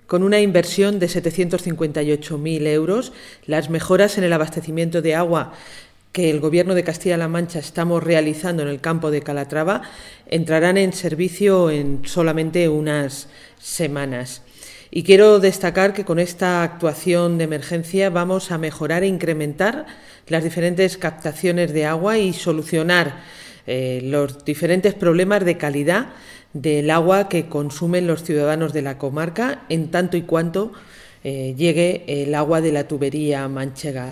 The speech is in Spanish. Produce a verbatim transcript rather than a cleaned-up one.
con una inversión de setecientos cincuenta y ocho mil euros. Las mejoras en el abastecimiento de agua que el Gobierno de Castilla-La Mancha estamos realizando en el campo de Calatrava entrarán en servicio en solamente unas semanas. Y quiero destacar que con esta actuación de emergencia vamos a mejorar e incrementar las diferentes captaciones de agua y solucionar eh, los diferentes problemas de calidad del agua que consumen los ciudadanos de la comarca, en tanto y cuanto eh, llegue el agua de la tubería manchega.